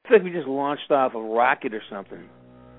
It's like we just launched off a rocket or something.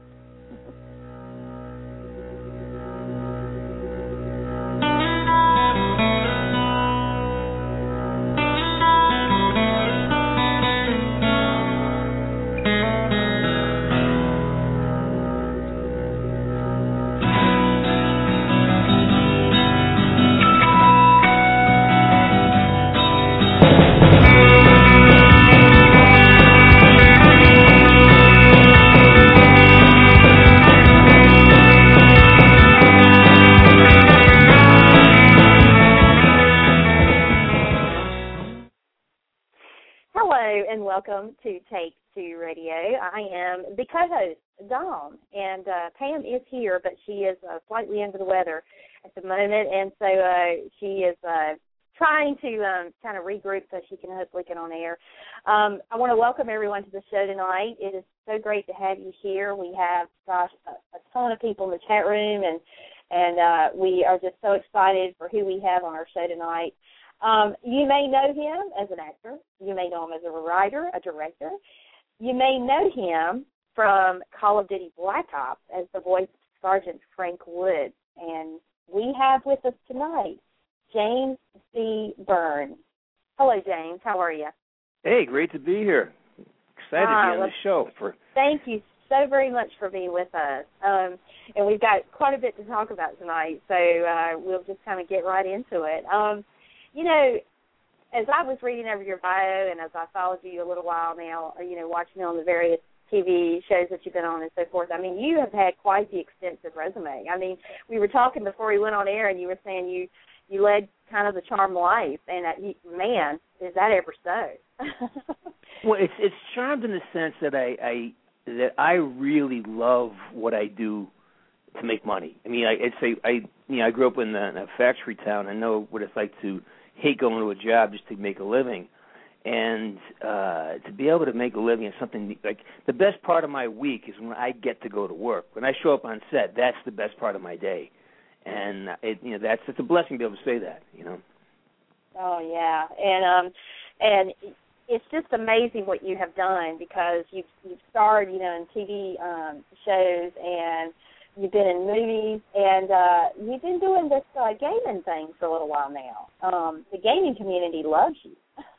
Welcome to Take Two Radio. I am the co-host, Dawn, and Pam is here, but she is slightly under the weather at the moment, and so she is trying to kind of regroup so she can hopefully get on air. I want to welcome everyone to the show tonight. It is so great to have you here. We have, a ton of people in the chat room, and we are just so excited for who we have on our show tonight. You may know him as an actor. You may know him as a writer, a director. You may know him from Call of Duty Black Ops as the voice of Sergeant Frank Woods. And we have with us tonight James C. Burns. Hello, James. How are you? Hey, great to be here. Excited to be on the show. Thank you so very much for being with us. And we've got quite a bit to talk about tonight, so we'll just kind of get right into it. You know, as I was reading over your bio and as I followed you a little while now, watching on the various TV shows that you've been on and so forth, I mean, you have had quite the extensive resume. I mean, we were talking before we went on air and you were saying you led kind of the charmed life, and man, is that ever so. Well, it's charmed in the sense that I really love what I do to make money. I mean, I grew up in a factory town. I know what it's like to hate going to a job just to make a living, and to be able to make a living is something like the best part of my week is when I get to go to work. When I show up on set, that's the best part of my day, and it's a blessing to be able to say that. Oh yeah, and it's just amazing what you have done, because you've starred in TV shows, and you've been in movies, and you've been doing this gaming thing for a little while now. The gaming community loves you.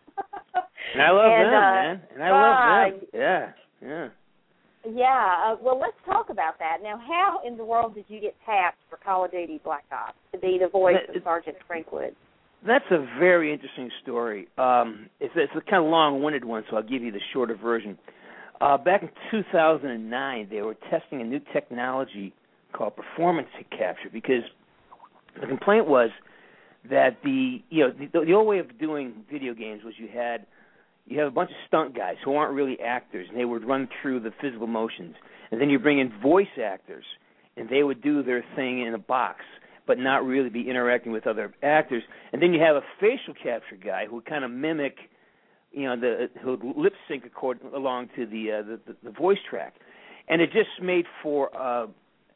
And I love them, man. And I love them. Yeah. Yeah. Well, let's talk about that. Now, how in the world did you get tapped for Call of Duty Black Ops to be the voice of Sergeant Frank Woods? That's a very interesting story. It's a kind of long-winded one, so I'll give you the shorter version. Back in 2009, they were testing a new technology called performance capture, because the complaint was that the old way of doing video games was you have a bunch of stunt guys who aren't really actors, and they would run through the physical motions, and then you bring in voice actors, and they would do their thing in a box, but not really be interacting with other actors, and then you have a facial capture guy who would kind of mimic, who would lip sync along to the voice track, and it just made for a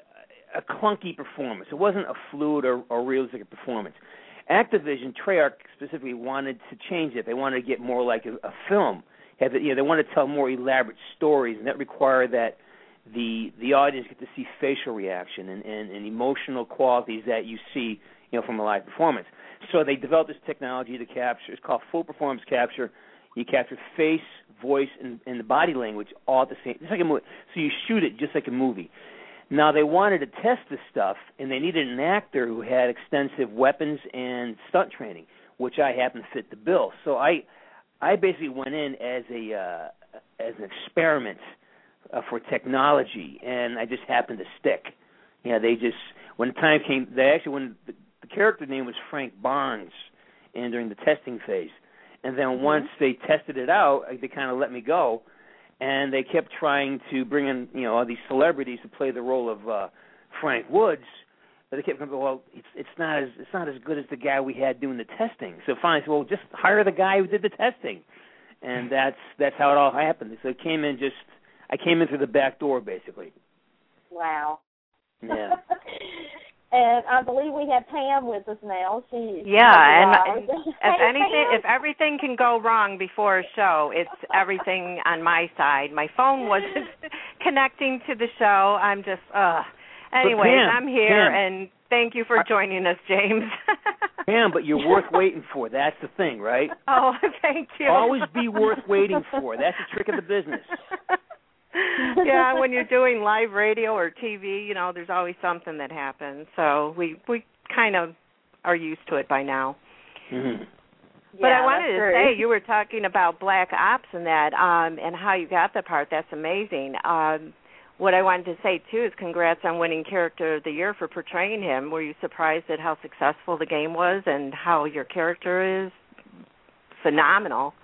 clunky performance. It wasn't a fluid or realistic performance. Activision, Treyarch specifically, wanted to change it. They wanted to get more like a film. They wanted to tell more elaborate stories, and that required that the audience get to see facial reaction and emotional qualities that you see, from a live performance. So they developed this technology to capture. It's called full performance capture. You capture face, voice, and the body language all at the same. It's like a movie. So you shoot it just like a movie. Now, they wanted to test this stuff, and they needed an actor who had extensive weapons and stunt training, which I happen to fit the bill. So I basically went in as an experiment for technology, and I just happened to stick. When the time came, when the character name was Frank Barnes, and during the testing phase, and then once they tested it out, they kind of let me go. And they kept trying to bring in, all these celebrities to play the role of Frank Woods. But they kept going, well, it's not as good as the guy we had doing the testing. So finally, I said, well, just hire the guy who did the testing. And that's how it all happened. So I came in through the back door, basically. Wow. Yeah. And I believe we have Pam with us now. And Hey, if everything can go wrong before a show, it's everything on my side. My phone wasn't connecting to the show. I'm just, anyways, Pam, I'm here, Pam, and thank you for joining us, James. Pam, but you're worth waiting for. That's the thing, right? Oh, thank you. Always be worth waiting for. That's the trick of the business. Yeah, when you're doing live radio or TV, there's always something that happens. So we kind of are used to it by now. Mm-hmm. But I wanted to say, you were talking about Black Ops and that, and how you got the part. That's amazing. What I wanted to say, too, is congrats on winning Character of the Year for portraying him. Were you surprised at how successful the game was and how your character is? Phenomenal.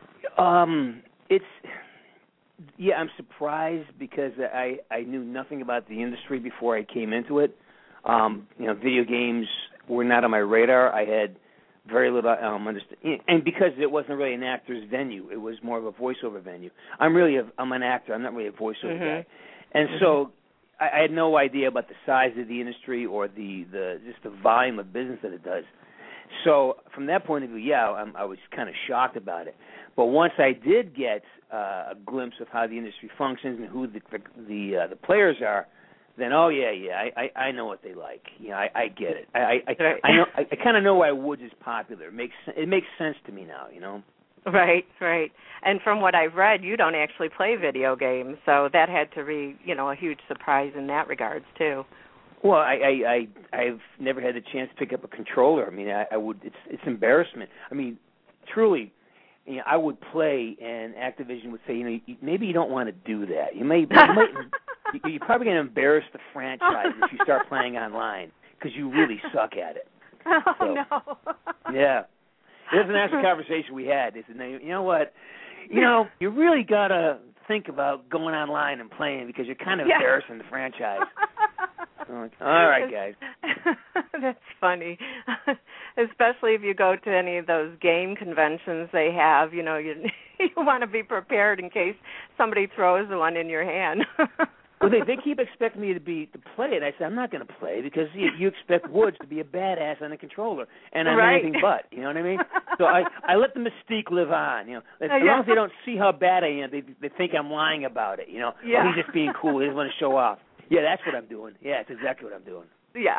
Yeah, I'm surprised because I knew nothing about the industry before I came into it. Video games were not on my radar. I had very little understanding, and because it wasn't really an actor's venue, it was more of a voiceover venue. I'm an actor. I'm not really a voiceover guy, and so I had no idea about the size of the industry or just the volume of business that it does. So from that point of view, I was kind of shocked about it. But once I did get a glimpse of how the industry functions and who the players are, then I know what they like. I get it. I know. I kind of know why Woods is popular. It makes sense to me now. Right. And from what I've read, you don't actually play video games, so that had to be a huge surprise in that regards too. Well, I've never had the chance to pick up a controller. I mean, I would. It's embarrassment. I mean, truly, I would play, and Activision would say, maybe you don't want to do that. You're probably going to embarrass the franchise if you start playing online because you really suck at it. Oh no. Yeah, it was an actual conversation we had. They said, you know what? You really got to think about going online and playing because you're kind of embarrassing the franchise. All right, guys. That's funny, especially if you go to any of those game conventions they have. You want to be prepared in case somebody throws one in your hand. Well, they keep expecting me to play it. I said I'm not going to play because you expect Woods to be a badass on the controller, and I'm anything but. You know what I mean? So I let the mystique live on. As long as they don't see how bad I am, they think I'm lying about it. Oh, he's just being cool. He doesn't want to show off. Yeah, that's what I'm doing. Yeah, it's exactly what I'm doing. Yeah.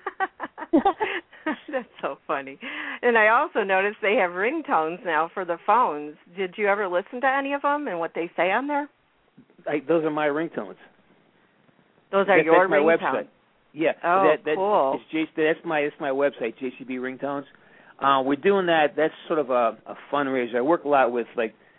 That's so funny. And I also noticed they have ringtones now for the phones. Did you ever listen to any of them and what they say on there? Those are my ringtones. Those are your ringtones? That's my ringtones? website. Yeah. Oh, cool. That's my website, JCB Ringtones. We're doing that. That's sort of a fundraiser. I work a lot with,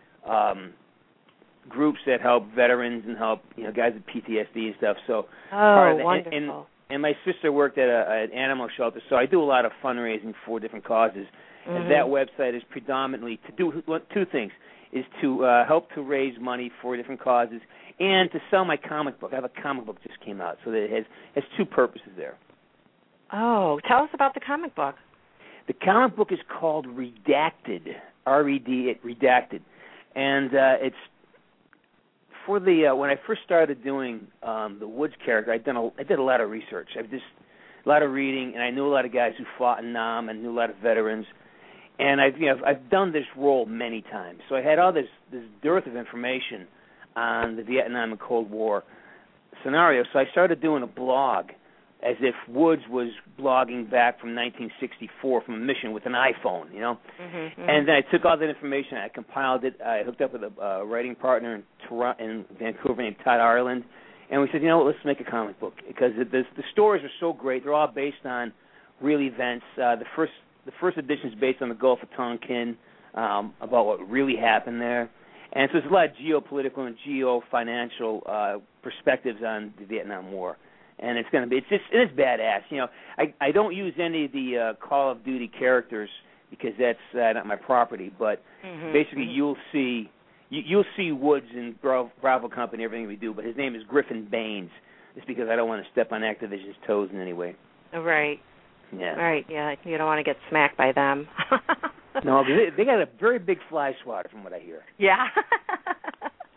groups that help veterans and help guys with PTSD and stuff. So wonderful. And my sister worked at an animal shelter, so I do a lot of fundraising for different causes. Mm-hmm. And that website is predominantly to do two things: is to help to raise money for different causes and to sell my comic book. I have a comic book that just came out, so that it has two purposes there. Oh, tell us about the comic book. The comic book is called Redacted, R-E-D, Redacted, and it's for when I first started doing the Woods character. I did a lot of research. I did a lot of reading, and I knew a lot of guys who fought in Nam, and knew a lot of veterans. And I've done this role many times, so I had all this dearth of information on the Vietnam and Cold War scenario. So I started doing a blog, as if Woods was blogging back from 1964 from a mission with an iPhone, Mm-hmm. And then I took all that information, I compiled it, I hooked up with a writing partner in Vancouver named Todd Ireland, and we said, let's make a comic book, because the stories are so great. They're all based on real events. The first edition is based on the Gulf of Tonkin, about what really happened there. And so there's a lot of geopolitical and geo-financial perspectives on the Vietnam War. And it's badass. I don't use any of the Call of Duty characters because that's not my property. But basically, you'll see Woods in Bravo Company, everything we do. But his name is Griffin Baines. It's because I don't want to step on Activision's toes in any way. Right. Yeah. Right. Yeah. You don't want to get smacked by them. No, they got a very big fly swatter, from what I hear. Yeah.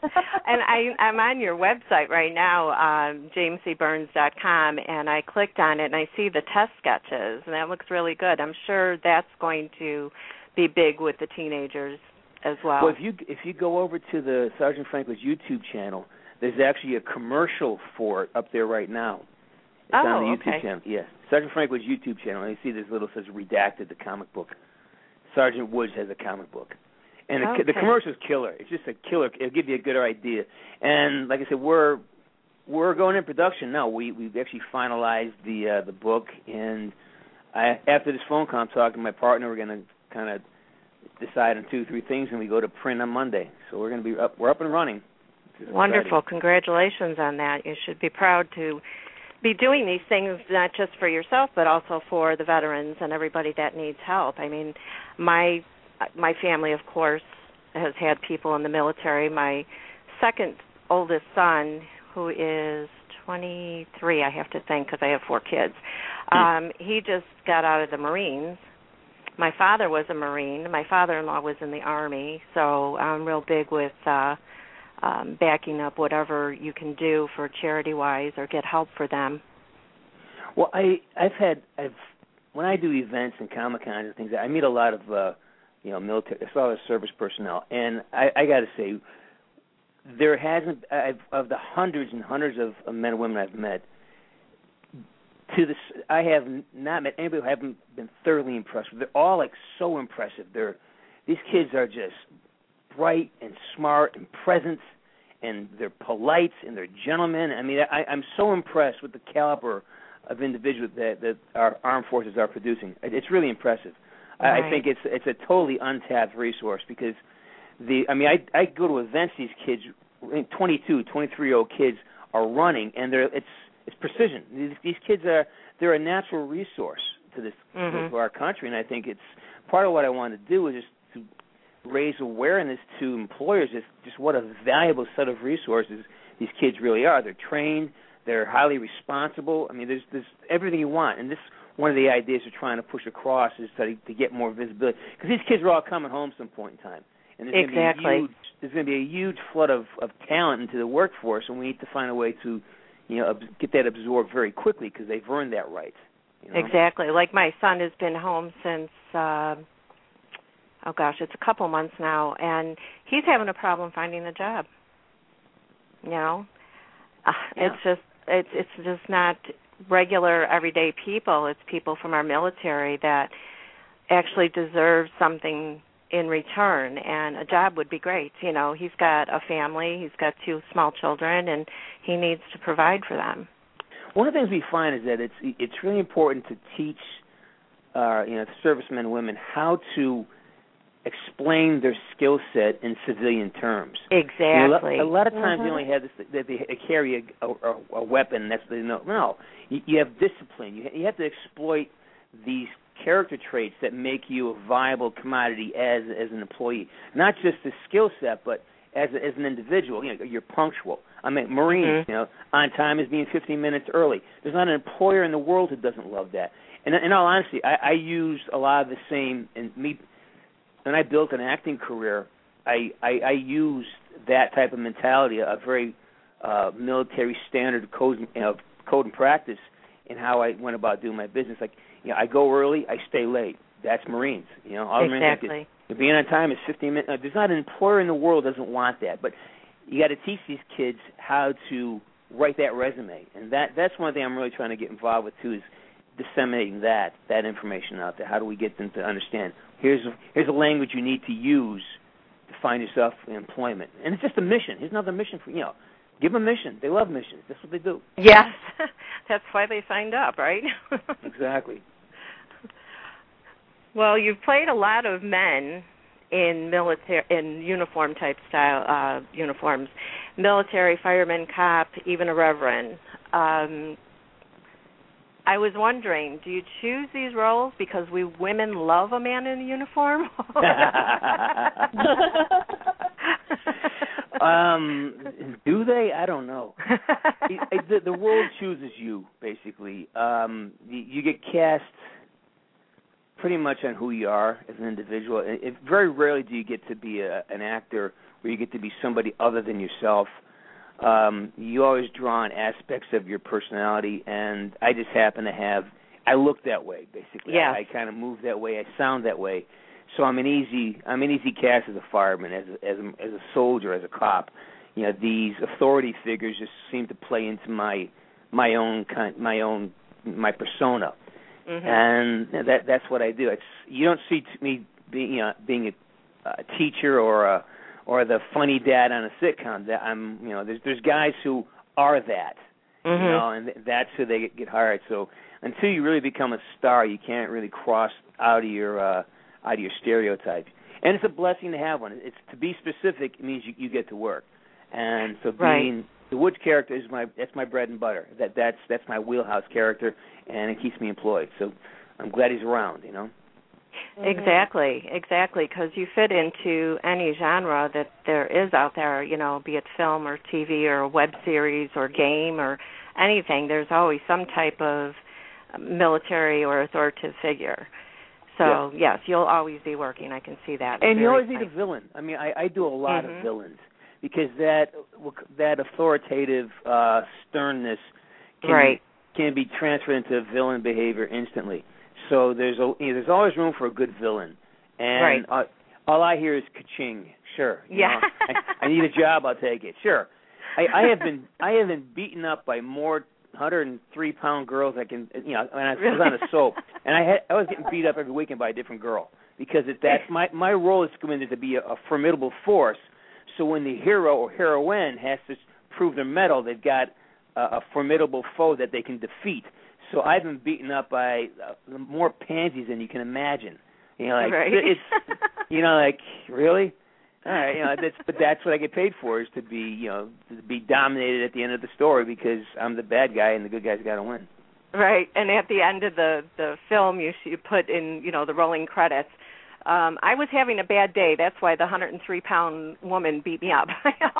And I'm on your website right now, jamescburns.com, and I clicked on it, and I see the test sketches, and that looks really good. I'm sure that's going to be big with the teenagers as well. Well, if you go over to the Sergeant Franklin's YouTube channel, there's actually a commercial for it up there right now. It's on the YouTube channel. Yes, Sergeant Franklin's YouTube channel, and you see this little says redacted, the comic book. Sergeant Woods has a comic book. And the commercial's killer. It's just a killer. It'll give you a good idea. And like I said, we're going in production now. We've actually finalized the book, and after this phone call, I'm talking to my partner. We're going to kind of decide on 2-3 things, and we go to print on Monday. So we're going to be up. We're up and running. Wonderful. Exciting. Congratulations on that. You should be proud to be doing these things, not just for yourself, but also for the veterans and everybody that needs help. I mean, my family, of course, has had people in the military. My second oldest son, who is 23, I have to think, because I have 4 kids, he just got out of the Marines. My father was a Marine. My father-in-law was in the Army, so I'm real big with backing up whatever you can do for charity-wise or get help for them. Well, when I do events and Comic-Cons and things, I meet a lot of military, as well as service personnel, and I got to say, there hasn't, of the hundreds and hundreds of men and women I've met, I have not met anybody who haven't been thoroughly impressed with. They're all so impressive. These kids are just bright and smart and present, and they're polite and they're gentlemen. I mean, I'm so impressed with the caliber of individuals that our armed forces are producing. It's really impressive. Right. I think it's a totally untapped resource because I go to events these kids, 22, 23-year-old kids are running, and it's precision. These kids they're a natural resource to this to our country, and I think it's part of what I want to do is just to raise awareness to employers just what a valuable set of resources these kids really are. They're trained, they're highly responsible. I mean, there's everything you want, and this one of the ideas we're trying to push across is to get more visibility because these kids are all coming home some point in time, and there's going to be a huge flood of talent into the workforce, and we need to find a way to get that absorbed very quickly because they've earned that right. Exactly. Like my son has been home since, it's a couple months now, and he's having a problem finding a job. It's just not regular everyday people. It's people from our military that actually deserve something in return, and a job would be great. He's got a family, he's got 2 small children, and he needs to provide for them. One of the things we find is that it's really important to teach servicemen and women how to explain their skill set in civilian terms. Exactly. A lot of times they only have this, that they carry a weapon. That's no. You have discipline. You have to exploit these character traits that make you a viable commodity as an employee. Not just the skill set, but as an individual. You're punctual. I mean, Marines, on time is being 15 minutes early. There's not an employer in the world who doesn't love that. And in all honesty, I used a lot of the same when I built an acting career. I used that type of mentality, a very military standard code and practice in how I went about doing my business. I go early, I stay late. That's Marines. All exactly. Being on time is 15 minutes. There's not an employer in the world that doesn't want that. But you got to teach these kids how to write that resume, and that's one thing I'm really trying to get involved with too, is disseminating that information out there. How do we get them to understand? Here's a language you need to use to find yourself in employment, and it's just a mission. Here's another mission for give them a mission. They love missions. That's what they do. Yes, that's why they signed up, right? Exactly. Well, you've played a lot of men in uniform type style uniforms, military, fireman, cop, even a reverend. I was wondering, do you choose these roles because we women love a man in a uniform? Do they? I don't know. The world chooses you, basically. You get cast pretty much on who you are as an individual. Very rarely do you get to be an actor where you get to be somebody other than yourself. You always draw on aspects of your personality, and I just happen to have. I look that way, basically. Yeah. I kind of move that way. I sound that way. So I'm an easy cast as a fireman, as a soldier, as a cop. You know, these authority figures just seem to play into my persona, and that's what I do. You don't see me being a teacher or the funny dad on a sitcom. That there's guys who are that, and that's who they get hired. So until you really become a star, you can't really cross out of your stereotypes. And it's a blessing to have one. It's to be specific. It means you get to work. And so being the Woods character that's my bread and butter. That's my wheelhouse character, and it keeps me employed. So I'm glad he's around. Exactly, because you fit into any genre that there is out there. Be it film or TV or a web series or game or anything. There's always some type of military or authoritative figure. So yes, you'll always be working. I can see that. And you always need a villain. I mean, I do a lot of villains. Because that authoritative sternness can be transferred into villain behavior instantly. So there's always room for a good villain. And all I hear is ka-ching. Sure. I need a job. I'll take it. Sure. I have been beaten up by more 103-pound girls. When I was on a soap, and I was getting beat up every weekend by a different girl because that's my role is to come in to be a formidable force. So when the hero or heroine has to prove their mettle, they've got a formidable foe that they can defeat. So I've been beaten up by more pansies than you can imagine. It's really? All right, but that's what I get paid for, is to be dominated at the end of the story because I'm the bad guy and the good guy's got to win. Right, and at the end of the film, you put in the rolling credits. I was having a bad day. That's why the 103-pound woman beat me up.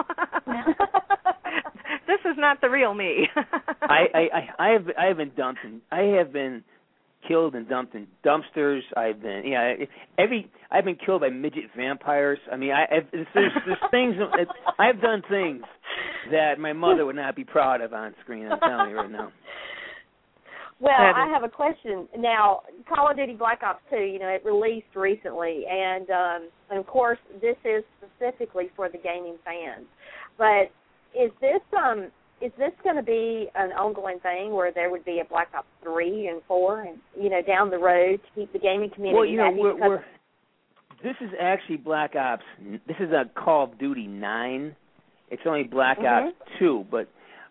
This is not the real me. I have been dumped. I have been killed and dumped in dumpsters. I've been killed by midget vampires. I mean, there's things. I've done things that my mother would not be proud of on screen. I'm telling you right now. Well, I have a question. Now, Call of Duty Black Ops 2, it released recently, and of course, this is specifically for the gaming fans. But is this going to be an ongoing thing where there would be a Black Ops 3 and 4, and down the road to keep the gaming community happy? This is actually Black Ops. This is a Call of Duty 9. It's only Black Ops 2, but.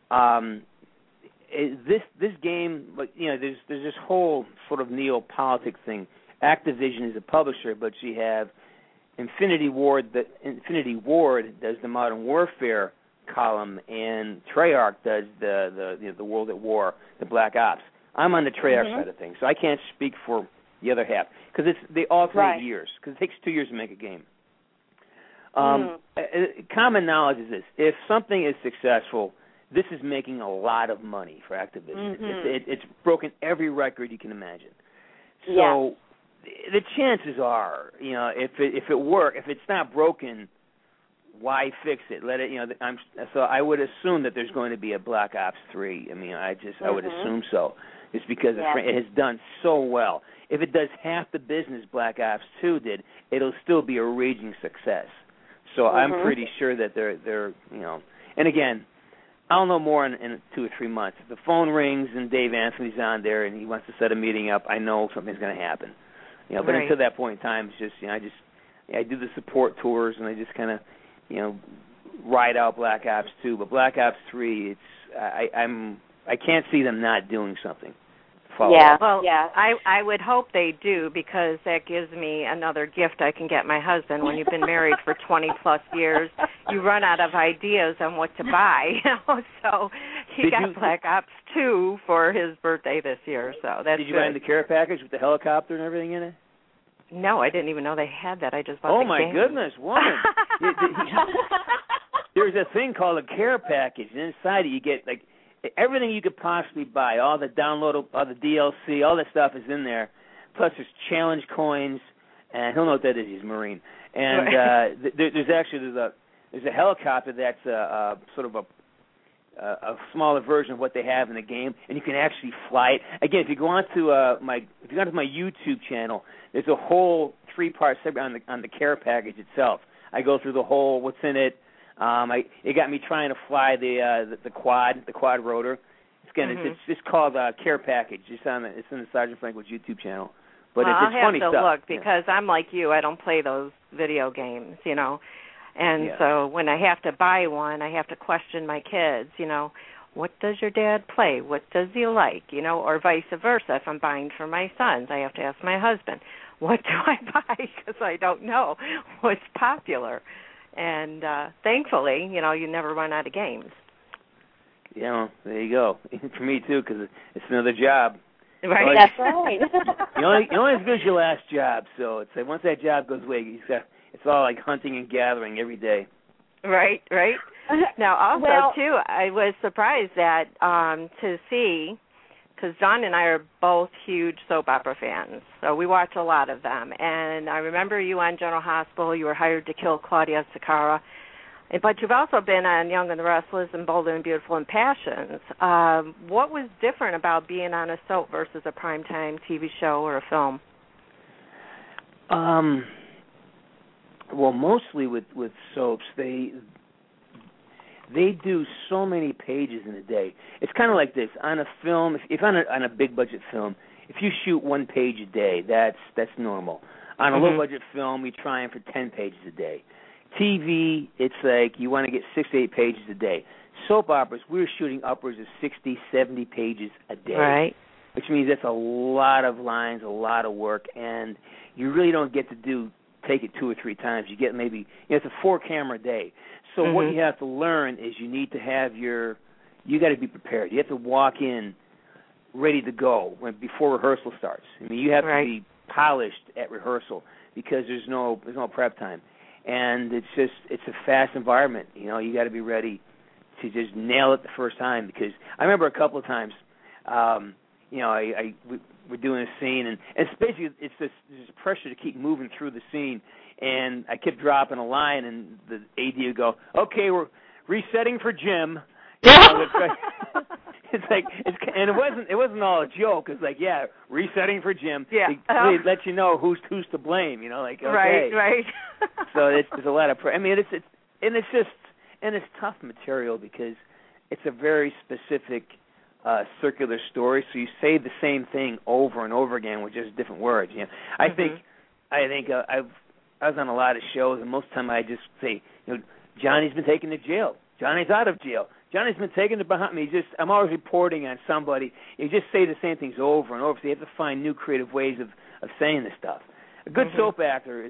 This game, there's this whole sort of neo-politic thing. Activision is a publisher, but you have Infinity Ward does the Modern Warfare column, and Treyarch does the World at War, the Black Ops. I'm on the Treyarch side of things, so I can't speak for the other half because they alternate years, because it takes 2 years to make a game. Common knowledge is this: if something is successful, this is making a lot of money for Activision. It's broken every record you can imagine. So the chances are, if it's not broken, why fix it? Let it, so I would assume that there's going to be a Black Ops 3. I mean, I would assume so, just because it has done so well. If it does half the business Black Ops 2 did, it'll still be a raging success. So I'm pretty sure that they're and again, I'll know more in 2 or 3 months. If the phone rings and Dave Anthony's on there and he wants to set a meeting up, I know something's going to happen. But until that point in time, it's just I do the support tours and I just kind of ride out Black Ops 2. But Black Ops 3, I can't see them not doing something. I would hope they do, because that gives me another gift I can get my husband. When you've been married for 20-plus years, you run out of ideas on what to buy. So he got Black Ops 2 for his birthday this year. So that's Did you buy him the care package with the helicopter and everything in it? No, I didn't even know they had that. I just bought the game. Oh, my goodness, woman. There's a thing called a care package, and inside it you get, everything you could possibly buy, all the download, all the DLC, all that stuff is in there. Plus there's challenge coins, and he'll know what that is. He's a Marine. And there's there's a helicopter that's sort of a smaller version of what they have in the game, and you can actually fly it. Again, if you go onto my YouTube channel, there's a whole 3-part segment on the care package itself. I go through the whole what's in it. It got me trying to fly the quad rotor. It's just called Care Package. It's in the Sergeant Franklin's YouTube channel. But well, it's funny stuff. I'll have to look because I'm like you. I don't play those video games, And so when I have to buy one, I have to question my kids, what does your dad play? What does he like? Or vice versa. If I'm buying for my sons, I have to ask my husband, what do I buy? Because I don't know what's popular. And thankfully, you never run out of games. Yeah, well, there you go. For me, too, because it's another job. Right, that's right. You're only as good as your last job, so it's like once that job goes away, it's all like hunting and gathering every day. Right. Now, also, too, I was surprised that to see, because John and I are both huge soap opera fans, so we watch a lot of them. And I remember you on General Hospital. You were hired to kill Claudia Sakara. But you've also been on Young and the Restless and Bold and Beautiful and Passions. What was different about being on a soap versus a primetime TV show or a film? Well, mostly with soaps, they do so many pages in a day. It's kind of like this. On a film, if on a big budget film, if you shoot 1 page a day, that's normal. On a low budget film, you're trying for 10 pages a day. TV, it's like you want to get 6 to 8 pages a day. Soap operas, we're shooting upwards of 60, 70 pages a day. Right. Which means that's a lot of lines, a lot of work, and you really don't get to take it 2 or 3 times. You get maybe, it's a 4-camera day. So what you have to learn is you need to have you got to be prepared. You have to walk in ready to go before rehearsal starts. I mean, you have to be polished at rehearsal because there's no prep time. And it's a fast environment. You got to be ready to just nail it the first time. Because I remember a couple of times, we're doing a scene, and it's basically this pressure to keep moving through the scene. And I kept dropping a line, and the AD would go, "Okay, we're resetting for Jim." And it wasn't all a joke. It's like, resetting for Jim. Yeah, they let you know who's to blame. Okay. Right. So there's a lot of. It's tough material because it's a very specific circular story. So you say the same thing over and over again with just different words. I think I was on a lot of shows, and most of the time I just say, Johnny's been taken to jail. Johnny's out of jail. Johnny's been taken to Bahamas. I'm always reporting on somebody. You just say the same things over and over. So you have to find new creative ways of saying this stuff. A good soap actor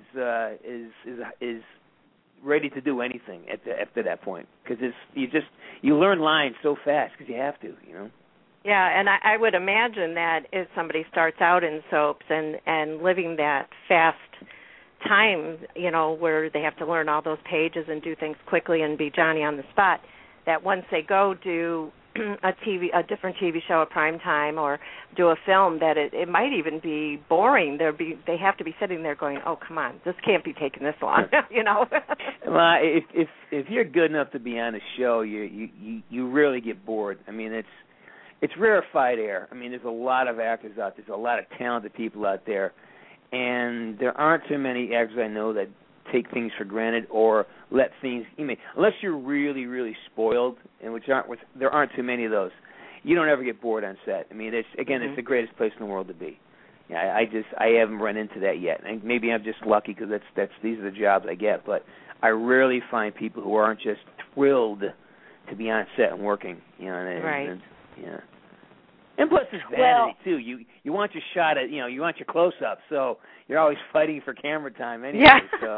is ready to do anything after that point because you learn lines so fast because you have to. Yeah, and I would imagine that if somebody starts out in soaps and living that fast time, where they have to learn all those pages and do things quickly and be Johnny on the spot, that once they go do a different TV show at prime time or do a film, that it might even be boring. They have to be sitting there going, "Oh, come on, this can't be taking this long," Well, if you're good enough to be on a show, you really get bored. I mean, it's rarefied air. I mean, there's a lot of actors out there. There's a lot of talented people out there, and there aren't too many actors I know that take things for granted or let things. Unless you're really, really spoiled, and there aren't too many of those. You don't ever get bored on set. I mean, it's the greatest place in the world to be. Yeah, I haven't run into that yet, and maybe I'm just lucky because these are the jobs I get. But I rarely find people who aren't just thrilled to be on set and working. Right. And plus, it's vanity too. You want your shot at you want your close up, so you're always fighting for camera time anyway. Yeah. So,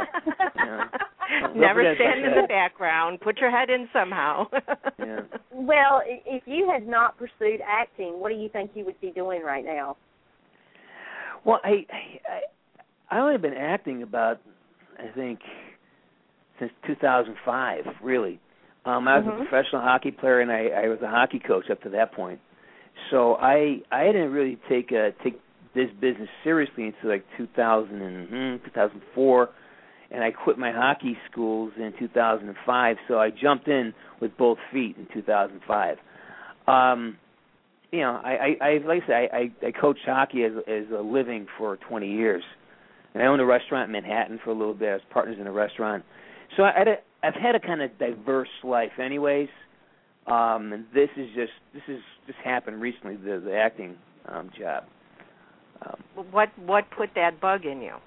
never stand in the background. Put your head in somehow. Yeah. Well, if you had not pursued acting, what do you think you would be doing right now? Well, I only been acting about, I think, since 2005. Really, I was a professional hockey player, and I was a hockey coach up to that point. So I didn't really take this business seriously until like 2004, and I quit my hockey schools in 2005. So I jumped in with both feet in 2005. You know, I like I say, I coached hockey as a living for 20 years, and I owned a restaurant in Manhattan for a little bit. I was partners in a restaurant, so I've had a kind of diverse life, anyways. And this is just happened recently, the acting job. What put that bug in you?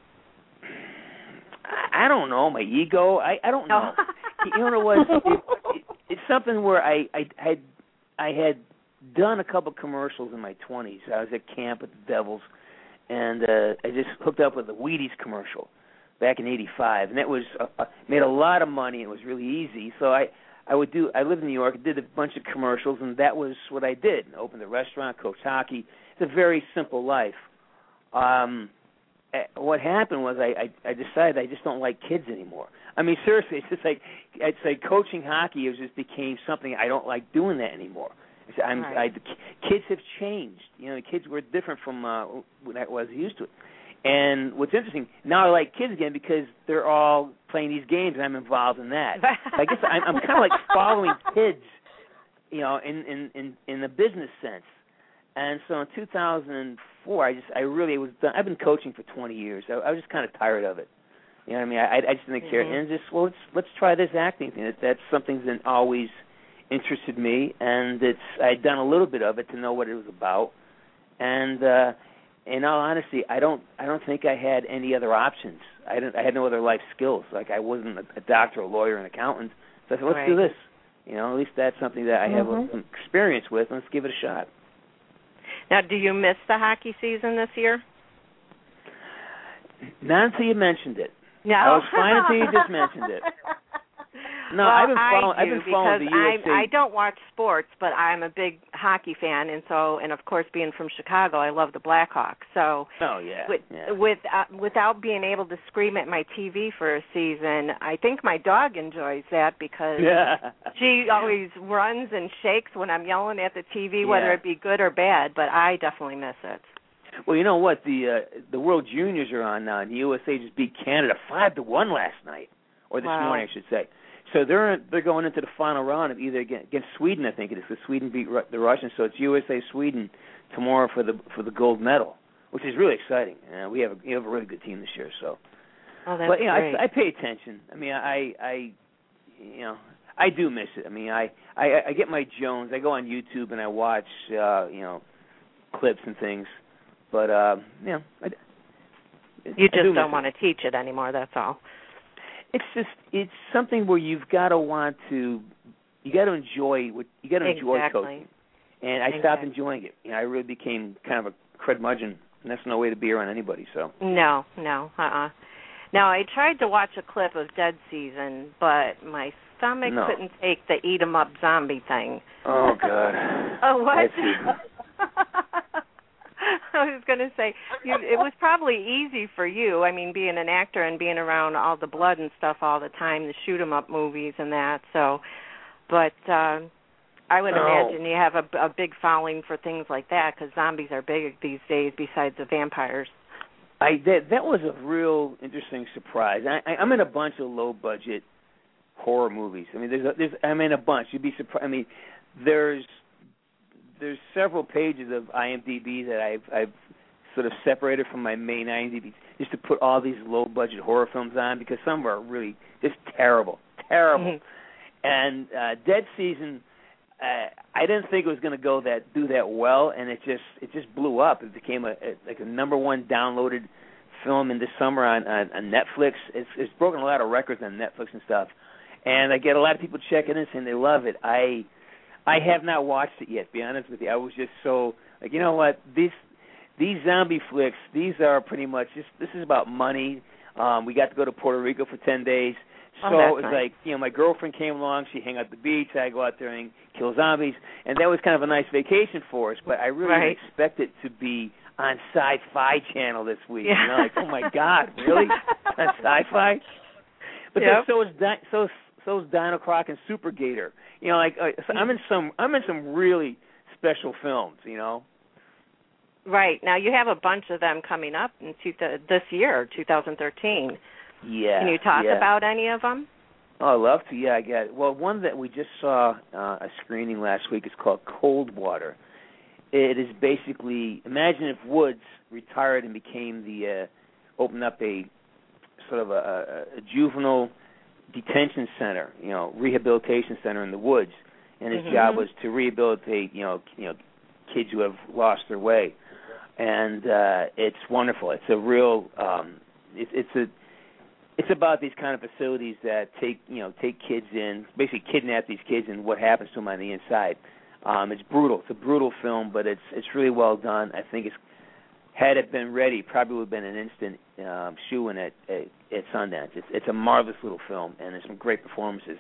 I don't know, my ego. I don't know. You know what? It's something where I had done a couple commercials in my 20s. I was at camp with the Devils, and I just hooked up with a Wheaties commercial back in '85, and that was made a lot of money. It was really easy. So I lived in New York, did a bunch of commercials, and that was what I did. I opened a restaurant, coached hockey. It's a very simple life. What happened was I decided I just don't like kids anymore. I mean, seriously, it's like coaching hockey. It just became something I don't like doing that anymore. Kids have changed. You know, the kids were different from what I was used to. And what's interesting, now I like kids again because they're all playing these games and I'm involved in that. I guess I'm kind of like following kids, you know, in the business sense. And so in 2004, I really was done. I've been coaching for 20 years. I was just kind of tired of it. You know what I mean? I just didn't care. And just, well, let's try this acting thing. That's something that always interested me, and I'd done a little bit of it to know what it was about. And in all honesty, I don't think I had any other options. I had no other life skills. Like I wasn't a doctor, a lawyer, an accountant. So I said, let's do this. You know, at least that's something that I have some experience with. Let's give it a shot. Now, do you miss the hockey season this year? Not until you mentioned it. No. I was fine until you just mentioned it. No, well, I've been following the USA. I don't watch sports, but I'm a big hockey fan, and of course, being from Chicago, I love the Blackhawks. So, without being able to scream at my TV for a season, I think my dog enjoys that because she always runs and shakes when I'm yelling at the TV, whether it be good or bad. But I definitely miss it. Well, you know what? The World Juniors are on now, and the USA just beat Canada 5-1 last night, or this morning, I should say. So they're going into the final round of either against Sweden, I think it is, because Sweden beat the Russians. So it's USA-Sweden tomorrow for the gold medal, which is really exciting. We have a really good team this year. So, that's but great. I pay attention. I mean, I do miss it. I mean, I get my Jones. I go on YouTube and I watch clips and things. But you just don't want to teach it anymore. That's all. It's something where you got to enjoy coaching, and I stopped enjoying it. You know, I really became kind of a curmudgeon, and that's no way to be around anybody. So no. Now I tried to watch a clip of Dead Season, but my stomach couldn't take the eat 'em up zombie thing. Oh God. Oh what? I was going to say, it was probably easy for you. I mean, being an actor and being around all the blood and stuff all the time, the shoot-'em-up movies and that. So, but I would imagine you have a big following for things like that because zombies are big these days besides the vampires. That was a real interesting surprise. I'm in a bunch of low-budget horror movies. I mean, I'm in a bunch. You'd be surprised. I mean, there's several pages of IMDb that I've sort of separated from my main IMDb just to put all these low-budget horror films on because some are really just terrible. Mm-hmm. And Dead Season, I didn't think it was going to do that well, and it just blew up. It became a number one downloaded film in the summer on Netflix. It's broken a lot of records on Netflix and stuff, and I get a lot of people checking in saying they love it. I have not watched it yet, to be honest with you. I was just so, like, you know what, these zombie flicks, these are pretty much, this is about money. We got to go to Puerto Rico for 10 days. So it was nice. Like, my girlfriend came along, she hung out at the beach, I go out there and kill zombies, and that was kind of a nice vacation for us, but I really didn't expect it to be on Sci-Fi Channel this week. Yeah. You know, like, oh my God, really? On Sci-Fi? But then so is Dino Croc and Super Gator. You know, like so I'm in some really special films. You know. Right now, you have a bunch of them coming up in this year, 2013. Yeah. Can you talk about any of them? Oh, I'd love to. Yeah, I got it. Well, one that we just saw a screening last week is called Cold Water. It is basically, imagine if Woods retired and became opened up a sort of a juvenile detention center, rehabilitation center in the woods, and his job was to rehabilitate, kids who have lost their way, and it's wonderful. It's a real, it's about these kind of facilities that take kids in, basically kidnap these kids, and what happens to them on the inside. It's brutal. It's a brutal film, but it's really well done. I think had it been ready, probably would have been an instant shoo-in at Sundance. It's a marvelous little film, and there's some great performances.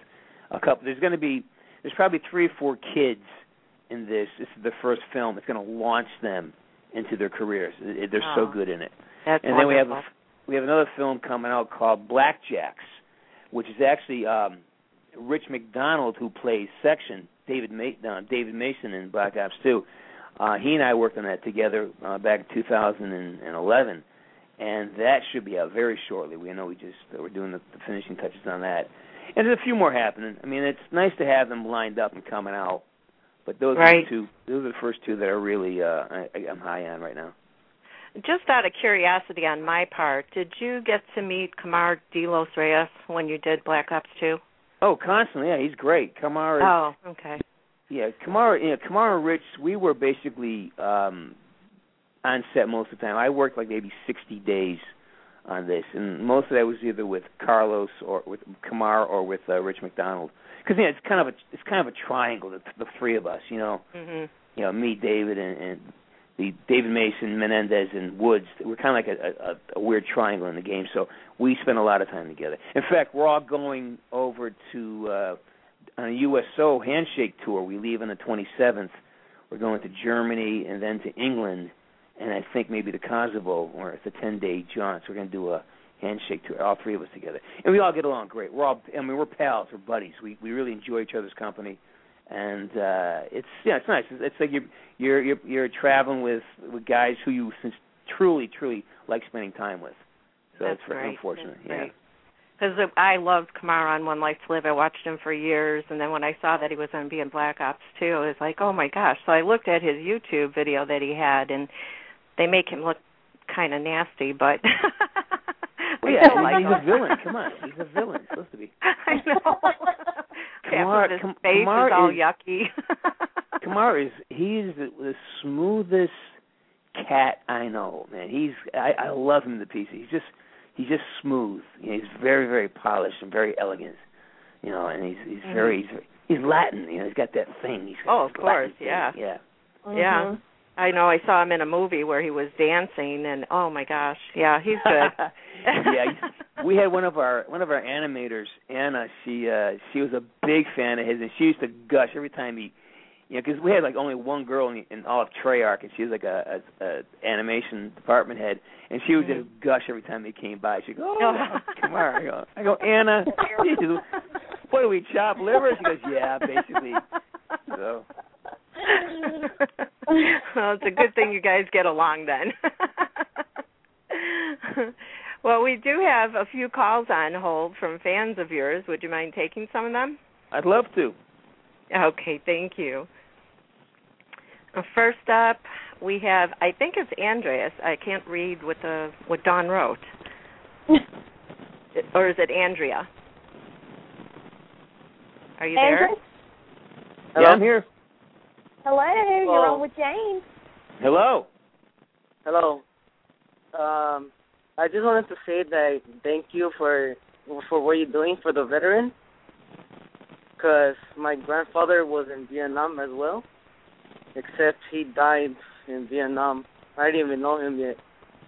There's probably 3 or 4 kids in this. This is the first film. It's going to launch them into their careers. They're so good in it. That's and wonderful. Then we have another film coming out called Blackjacks, which is actually Rich McDonald, who plays Section, David Mason in Black Ops 2. He and I worked on that together back in 2011, and that should be out very shortly. We know we're doing the finishing touches on that, and there's a few more happening. I mean, it's nice to have them lined up and coming out, but those are the two. Those are the first 2 that are really I'm high on right now. Just out of curiosity on my part, did you get to meet Kamar De Los Reyes when you did Black Ops 2? Oh, constantly. Yeah, he's great. Kamar. Oh, okay. Yeah, Kamar and Rich, we were basically on set most of the time. I worked like maybe 60 days on this, and most of that was either with Carlos or with Kamar or with Rich McDonald. Because it's kind of a triangle, the 3 of us. Me, David, and the David Mason, Menendez, and Woods. We're kind of like a weird triangle in the game. So we spend a lot of time together. In fact, we're all going over to on a USO handshake tour. We leave on the 27th. We're going to Germany and then to England, and I think maybe to Kosovo, or it's a 10-day jaunt. So we're going to do a handshake tour, all 3 of us together, and we all get along great. We're pals, we're buddies. We really enjoy each other's company, and it's nice. It's like you're traveling with guys who you truly like spending time with. So that's very unfortunate. Yeah. Because I loved Kamar on One Life to Live. I watched him for years, and then when I saw that he was going to be in Black Ops 2, I was like, oh, my gosh. So I looked at his YouTube video that he had, and they make him look kind of nasty, but well, yeah, he's a villain. Come on. He's a villain. He's supposed to be. I know. His face is all yucky. Kamar he's the smoothest cat I know, man. I love him to pieces. He's just smooth. He's very, very polished and very elegant. And he's he's Latin. He's got that thing. Of course, yeah. Yeah. Mm-hmm. Yeah. I know. I saw him in a movie where he was dancing, and oh my gosh, yeah, he's good. Yeah, we had one of our animators, Anna. She was a big fan of his, and she used to gush every time he. Because we had like only one girl in all of Treyarch, and she was like a animation department head, and she would just gush every time they came by. She'd go, "Oh, come on!" I go, Anna, what do we chop liver? She goes, "Yeah, basically." So. Well, it's a good thing you guys get along then. Well, we do have a few calls on hold from fans of yours. Would you mind taking some of them? I'd love to. Okay, thank you. First up, we have, I think it's Andreas. I can't read what Dawn wrote. Or is it Andrea? Are you there? Hello? Yeah, I'm here. Hello, you're on with James. Hello. Hello. I just wanted to say that thank you for what you're doing for the veterans, because my grandfather was in Vietnam as well, except he died in Vietnam. I didn't even know him yet.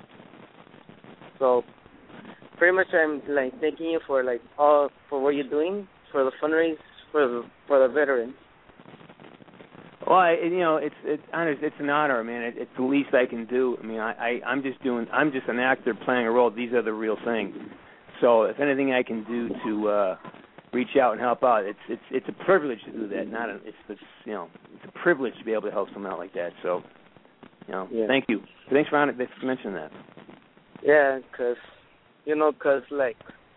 So pretty much I'm like thanking you for for what you're doing for the fundraise for the veterans. Well, it's an honor, man. It's the least I can do. I mean, I'm just an actor playing a role. These are the real things. So if anything I can do to reach out and help out, it's a privilege to do that. It's a privilege to be able to help someone out like that. So, Thank you. Thanks for mentioning that. Yeah, because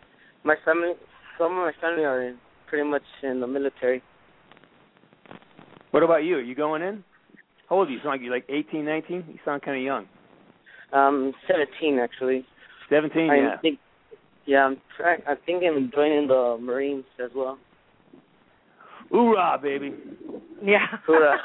my family, some of my family are pretty much in the military. What about you? Are you going in? How old are you? You sound like you're like 18, 19? You sound kind of young. 17 actually. 17, yeah. I'm thinking of joining the Marines as well. Hoorah, baby. Yeah. Hoorah.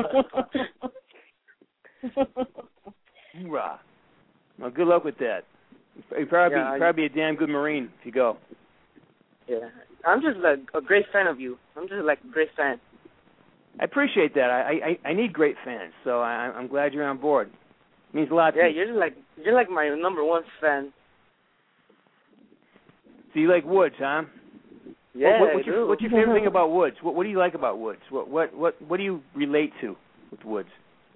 Hoorah. Well, good luck with that. You'd probably be a damn good Marine if you go. Yeah. I'm just like a great fan of you. I'm just like a great fan. I appreciate that. I need great fans, so I'm glad you're on board. It means a lot to me. Yeah, you're like my number one fan. So you like Woods, huh? Yeah, what's your favorite thing about Woods? What do you like about Woods? What do you relate to with Woods?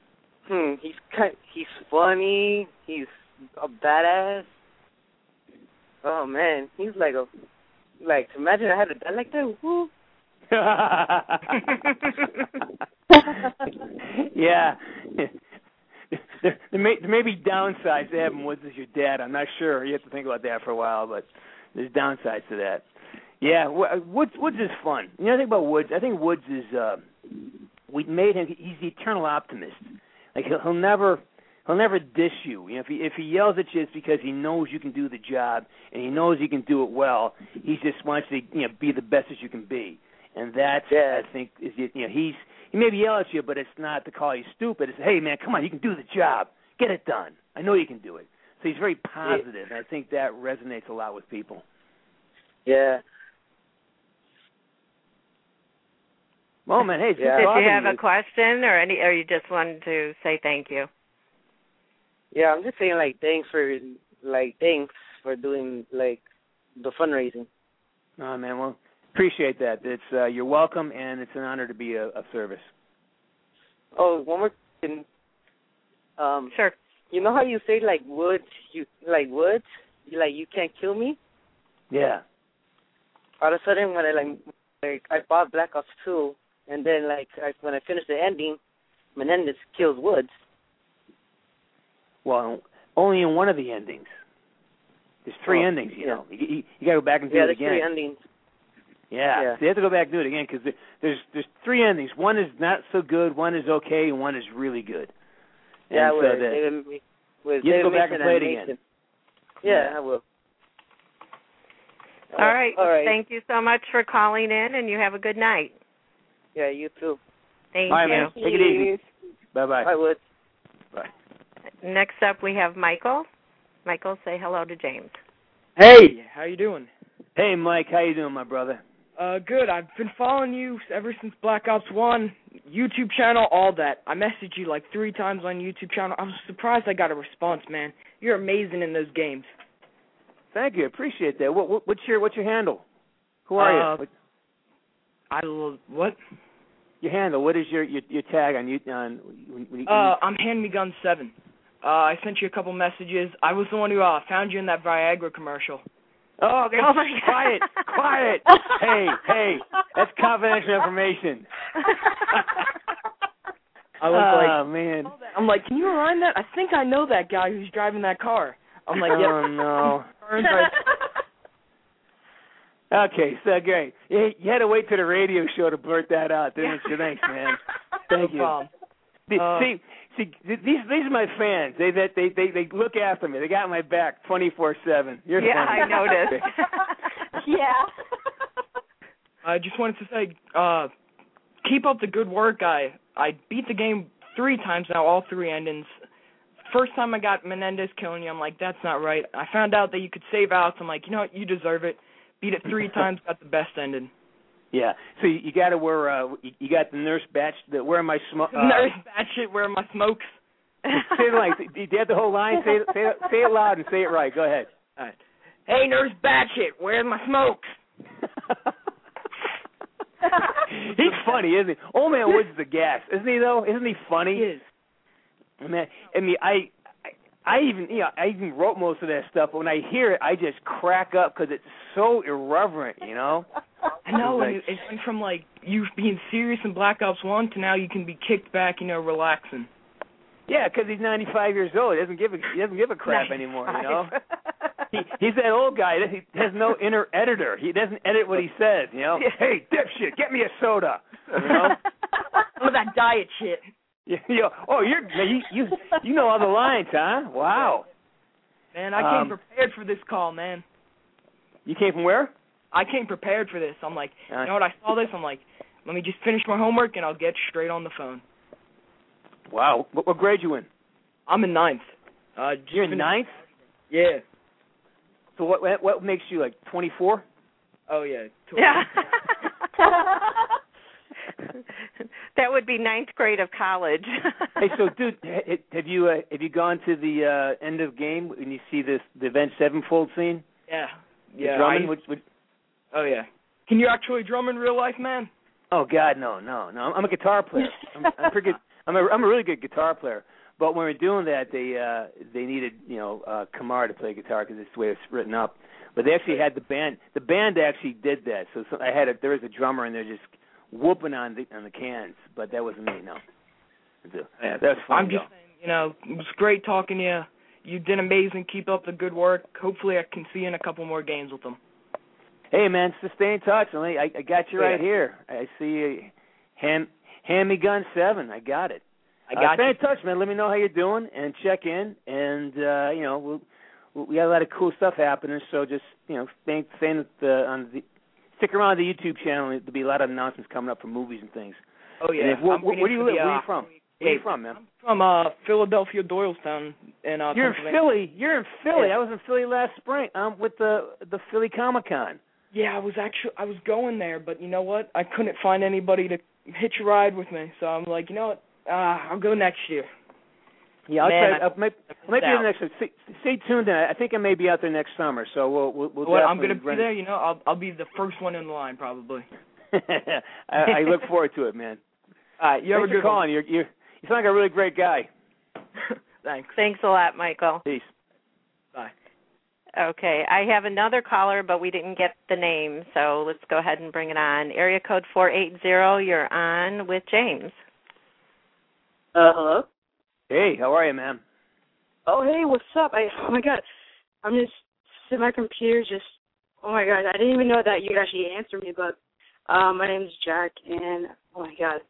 He's funny. He's a badass. Oh man, he's like imagine I had a dad like that. Woo. Yeah. There may be downsides to having Woods as your dad. I'm not sure. You have to think about that for a while, but there's downsides to that. Yeah, Woods is fun. You know, the thing about Woods, I think Woods is we made him. He's the eternal optimist. Like he'll never diss you. You know, if he yells at you, it's because he knows you can do the job and he knows you can do it well. He just wants to be the best as you can be, and that's I think is he may yell at you, but it's not to call you stupid. It's hey man, come on, you can do the job, get it done. I know you can do it. So he's very positive, and I think that resonates a lot with people. Yeah. Well, man, hey, did you have a question or you just wanted to say thank you? Yeah, I'm just saying thanks for doing the fundraising. Oh man, well, appreciate that. It's you're welcome, and it's an honor to be of service. Oh, one more thing. Sure. You know how you say Woods, you can't kill me? Yeah. All of a sudden when I bought Black Ops 2, and then when I finished the ending, Menendez kills Woods. Well, only in one of the endings. There's three endings, you know. You got to go back and do it again. Yeah, there's 3 endings. Yeah, so you have to go back and do it again because there's 3 endings. One is not so good, one is okay, and one is really good. Yeah, you have to go back and play it again. Yeah, I will. All right. Thank you so much for calling in, and you have a good night. Yeah, you too. Thank Bye, you. man. Take it easy. Bye-bye. I would. Bye. Next up, we have Michael. Michael, say hello to James. Hey, how you doing? Hey, Mike. How you doing, my brother? Good. I've been following you ever since Black Ops 1, YouTube channel, all that. I messaged you 3 times on YouTube channel. I was surprised I got a response, man. You're amazing in those games. Thank you. Appreciate that. What's your handle? Who are you? What? Your handle. What is your tag on you? I'm HandMeGun7. I sent you a couple messages. I was the one who found you in that Viagra commercial. Oh, okay. Oh my God. Quiet. Hey, that's confidential information. I was oh, man. I'm like, can you rewind that? I think I know that guy who's driving that car. I'm like, oh, no. Okay, so great. You had to wait till the radio show to blurt that out, didn't you? Thanks, man. Thank you. See, these are my fans. They look after me. They got my back 24/7. You're funny. I noticed. Yeah. I just wanted to say, keep up the good work. I beat the game 3 times now, all 3 endings. First time I got Menendez killing you, I'm like, that's not right. I found out that you could save outs. I'm like, you know what, you deserve it. Beat it 3 times, got the best ending. Yeah. So you got to wear. You got the Nurse Batch. Where my smoke? Nurse Batch. Where my smokes? Say it like. Do you have the whole line? Say it loud and say it right. Go ahead. All right. Hey, Nurse Batshit, where's my smokes? He's funny, isn't he? Old Man Woods is a gas, isn't he? Though, isn't he funny? He is. Man, I even wrote most of that stuff. But when I hear it, I just crack up because it's so irreverent, you know. I know. It went from you being serious in Black Ops 1 to now you can be kicked back, relaxing. Yeah, because he's 95 years old. He doesn't give a crap anymore, you know. He's that old guy. He has no inner editor. He doesn't edit what he says. You know, hey dipshit, get me a soda. You know, all that diet shit. Oh, you know all the lines, huh? Wow. Man, I came prepared for this call, man. You came from where? I came prepared for this. I'm like, you know what? I saw this. I'm like, let me just finish my homework and I'll get straight on the phone. Wow. What grade you in? I'm in 9th. You're in 9th? Yeah. So what makes you like 24? Oh yeah. Yeah. That would be 9th grade of college. Hey, so dude, have you gone to the end of game and you see the Avenged Sevenfold scene? Yeah. Yeah. Drumming? Oh yeah. Can you actually drum in real life, man? Oh God, no. I'm a guitar player. I'm a really good guitar player. But when we were doing that, they needed Kamar to play guitar because it's the way it's written up. But they actually had the band. The band actually did that. So there was a drummer and they're just whooping on the cans. But that wasn't me. No. That's fun. I'm just saying, it was great talking to you. You did amazing. Keep up the good work. Hopefully, I can see you in a couple more games with them. Hey man, just stay in touch. I got you right here. I see you. Hand me gun 7. I got it. Stay in touch, man. Let me know how you're doing and check in. And we got a lot of cool stuff happening. So just stick around the YouTube channel. There'll be a lot of announcements coming up for movies and things. Oh yeah. Where do you live? Where are you from? Where are you from, man? I'm from Philadelphia, Doylestown, in You're in Philly. You're in Philly. Yeah. I was in Philly last spring. With the Philly Comic-Con. Yeah, I was going there, but you know what? I couldn't find anybody to hitch a ride with me, so I'm like, you know what? I'll go next year. Yeah, I'll try. I might be there next year. Stay tuned. I think I may be out there next summer, so we'll definitely. I'm going to be there. I'll be the first one in the line probably. I look forward to it, man. You have a good calling. You sound like a really great guy. Thanks. Thanks a lot, Michael. Peace. Bye. Okay, I have another caller, but we didn't get the name, so let's go ahead and bring it on. Area code 480, you're on with James. Hello? Hey, how are you, man? Oh, hey, what's up? Oh, my God. I'm just sitting at my computer oh, my God. I didn't even know that you could actually answer me, but my name is Jack, and, oh, my God.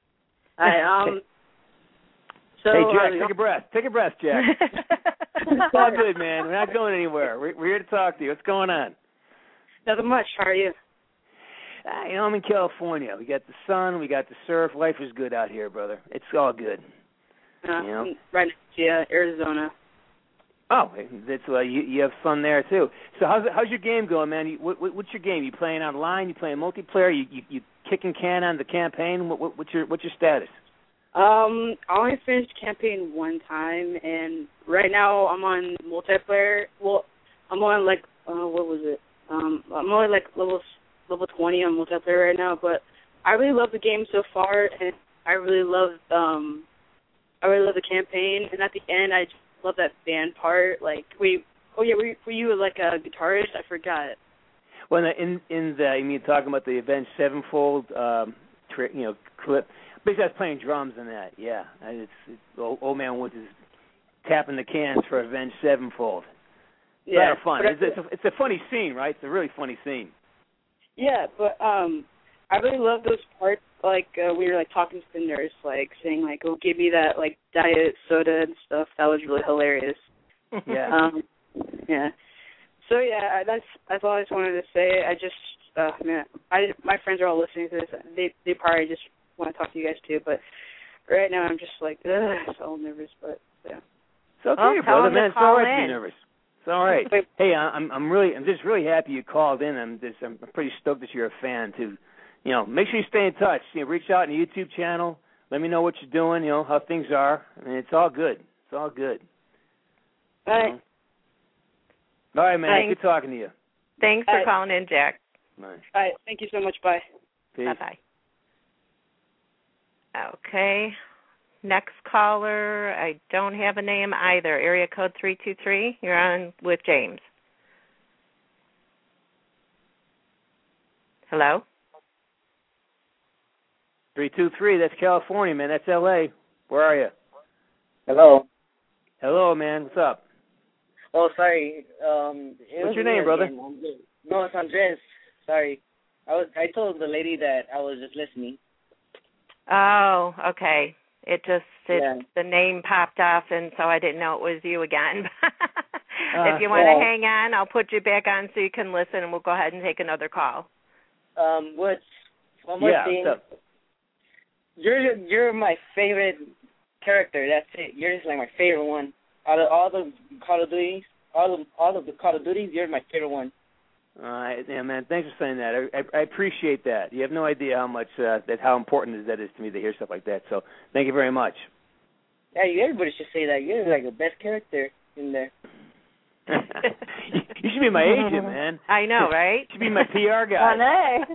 Hey, Jack, take a breath. Take a breath, Jack. It's all good, man. We're not going anywhere. We're here to talk to you. What's going on? Nothing much. How are you? I'm in California. We got the sun. We got the surf. Life is good out here, brother. It's all good. Right next to Arizona. Oh, that's you have fun there too. So how's your game going, man? What's your game? You playing online? You playing multiplayer? You kicking can on the campaign? What's your status? I only finished campaign one time, and right now I'm on multiplayer. Well, I'm on what was it? I'm only level 20 on multiplayer right now, but I really love the game so far, and I really love the campaign. And at the end, I just love that band part. Were you like a guitarist? I forgot. Well, you mean talking about the Avenged Sevenfold, clip. Basically, I was playing drums in that. Yeah, it's old man Woods is tapping the cans for Avenged Sevenfold. It's a lot of fun. It's a funny scene, right? It's a really funny scene. Yeah, but I really love those parts. We were talking to the nurse, saying "Oh, give me that diet soda and stuff." That was really hilarious. Yeah. Yeah. So yeah, that's all I just wanted to say. I just my friends are all listening to this. They probably just want to talk to you guys too, but right now I'm just so nervous. But yeah. It's okay, brother, man. It's all right to be nervous. It's all right. Hey, I'm just really happy you called in. I'm pretty stoked that you're a fan too. Make sure you stay in touch. Reach out on the YouTube channel. Let me know what you're doing. How things are. I mean, it's all good. It's all good. All right. All right, man. Thanks. Good talking to you. Thanks for calling in, Jack. All right. Thank you so much. Bye. Peace. Bye-bye. Okay. Next caller, I don't have a name either. Area code 323, you're on with James. Hello? 323, that's California, man. That's L.A. Where are you? Hello. Hello, man. What's up? Oh, sorry. What's your name, brother? No, it's Andres. Sorry. I told the lady that I was just listening. Oh, okay. The name popped off, and so I didn't know it was you again. If you want to hang on, I'll put you back on so you can listen, and we'll go ahead and take another call. One more thing. You're my favorite character. That's it. You're just like my favorite one. Out of all the Call of Duties, all of the Call of Duties, you're my favorite one. Yeah, man. Thanks for saying that. I appreciate that. You have no idea how much how important that is to me to hear stuff like that. So thank you very much. Yeah, everybody should say that. You're like the best character in there. You should be my agent, man. I know, right? You should be my PR guy. I know.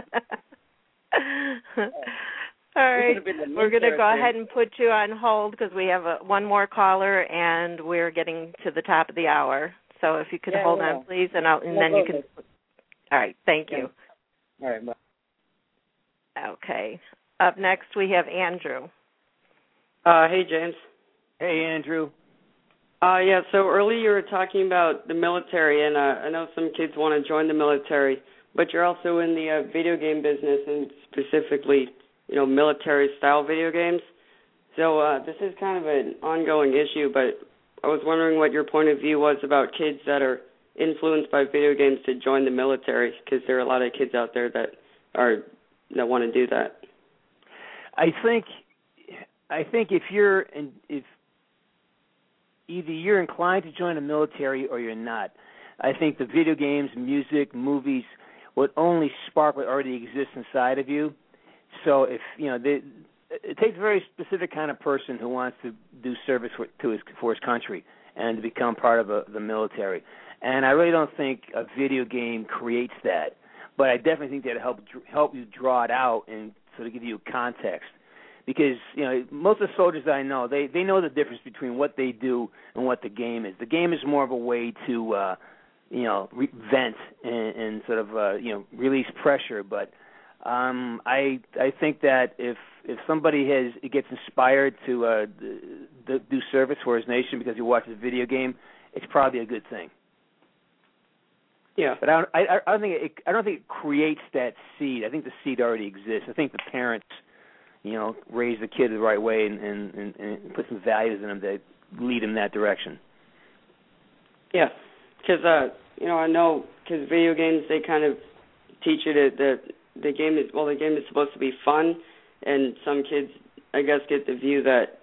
All right, we're going to go ahead and put you on hold because we have one more caller, and we're getting to the top of the hour. So if you could hold on, please, and then you can. All right, thank you. All right, bye. Okay. Up next, we have Andrew. Hey, James. Hey, Andrew. So earlier you were talking about the military, and I know some kids want to join the military, but you're also in the video game business, and specifically, military-style video games. So this is kind of an ongoing issue, but I was wondering what your point of view was about kids that are influenced by video games to join the military, because there are a lot of kids out there that want to do that. I think if either you're inclined to join the military or you're not. I think the video games, music, movies would only spark what already exists inside of you. So if it takes a very specific kind of person who wants to do service for his country and to become part of the military. And I really don't think a video game creates that, but I definitely think that it'll help you draw it out and sort of give you context. Because most of the soldiers that I know, they know the difference between what they do and what the game is. The game is more of a way to vent and sort of release pressure, but I think that if somebody gets inspired to do service for his nation because he watches a video game, it's probably a good thing. Yeah, but I don't think it creates that seed. I think the seed already exists. I think the parents, raise the kid the right way and put some values in him that lead him in that direction. Yeah, because I know because video games, they kind of teach you that the game is supposed to be fun, and some kids, I guess, get the view that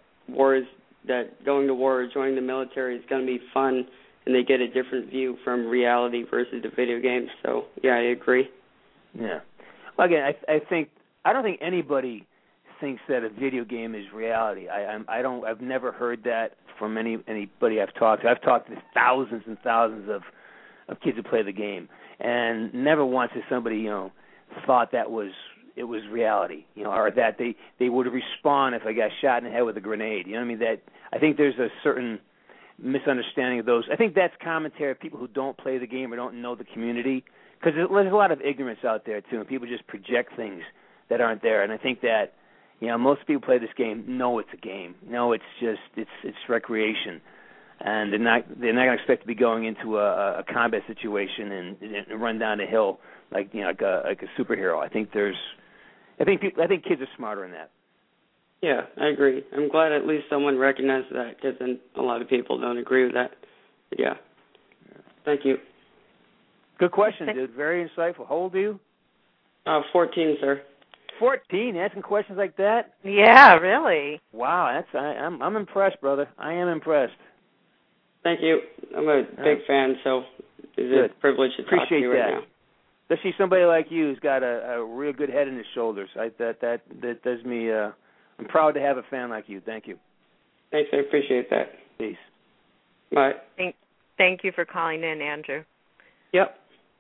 going to war or joining the military is going to be fun, and they get a different view from reality versus the video games. So yeah, I agree. Yeah. Well, again, I don't think anybody thinks that a video game is reality. I've never heard that from anybody I've talked to. I've talked to thousands and thousands of kids who play the game, and never once has somebody thought that it was reality, or that they would respond if I got shot in the head with a grenade. You know what I mean? That I think there's a certain misunderstanding of those. I think that's commentary of people who don't play the game or don't know the community, because there's a lot of ignorance out there too, and people just project things that aren't there. And I think that most people play this game know it's a game. No, it's just it's recreation, and they're not going to expect to be going into a combat situation and run down a hill like a superhero. I think kids are smarter than that. Yeah, I agree. I'm glad at least someone recognized that, because a lot of people don't agree with that. But yeah. Thank you. Good question, dude. Very insightful. How old are you? 14, sir. 14, asking questions like that? Yeah, really. Wow, I'm impressed, brother. I am impressed. Thank you. I'm a big fan, so it's a privilege to talk to you right now. Especially somebody like you who's got a real good head in his shoulders. That does me. I'm proud to have a fan like you. Thank you. Thanks. I appreciate that. Peace. Bye. Thank you for calling in, Andrew. Yep.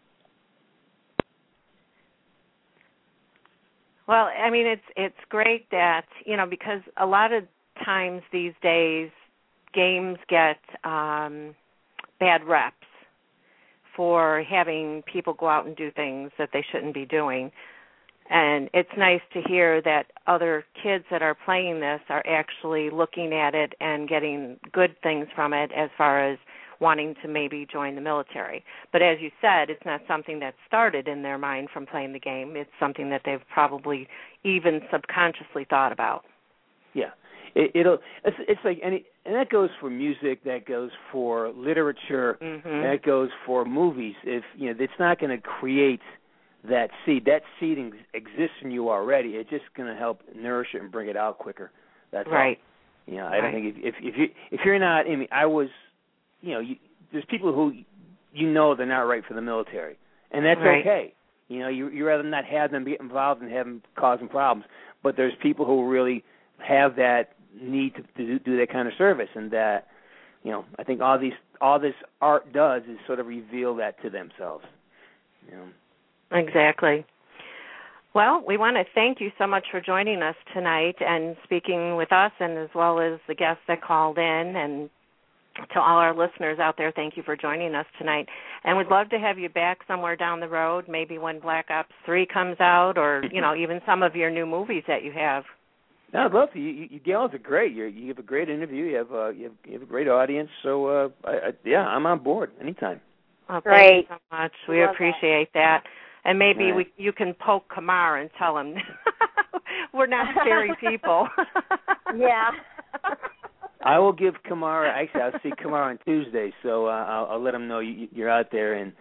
Well, I mean, it's great that, because a lot of times these days games get bad reps for having people go out and do things that they shouldn't be doing. And it's nice to hear that other kids that are playing this are actually looking at it and getting good things from it as far as wanting to maybe join the military. But as you said, it's not something that started in their mind from playing the game. It's something that they've probably even subconsciously thought about. Yeah. It's like and that goes for music, that goes for literature, that goes for movies. If it's not going to create that seed. That seed exists in you already. It's just going to help nourish it and bring it out quicker. That's right. All. I don't think if you're not. I mean, there's people who they're not right for the military, and that's okay. You rather not have them get involved and have them causing problems. But there's people who really have that need to do that kind of service, and that I think all this art does is sort of reveal that to themselves. Exactly. Well, we want to thank you so much for joining us tonight and speaking with us, and as well as the guests that called in, and to all our listeners out there, thank you for joining us tonight. And we'd love to have you back somewhere down the road, maybe when Black Ops 3 comes out, or even some of your new movies that you have. No, I'd love to. You gals are great. You have a great interview. You have a great audience. So I'm on board anytime. Oh, thank you so much. We appreciate that. And maybe you can poke Kamar and tell him we're not scary people. Yeah. I will give Kamar. Actually, I'll see Kamar on Tuesday, so I'll let him know you're out there, and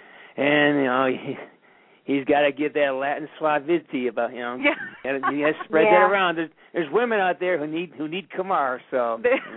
he's got to give that Latin suavity about he has to spread that around. There's women out there who need Kamar, so.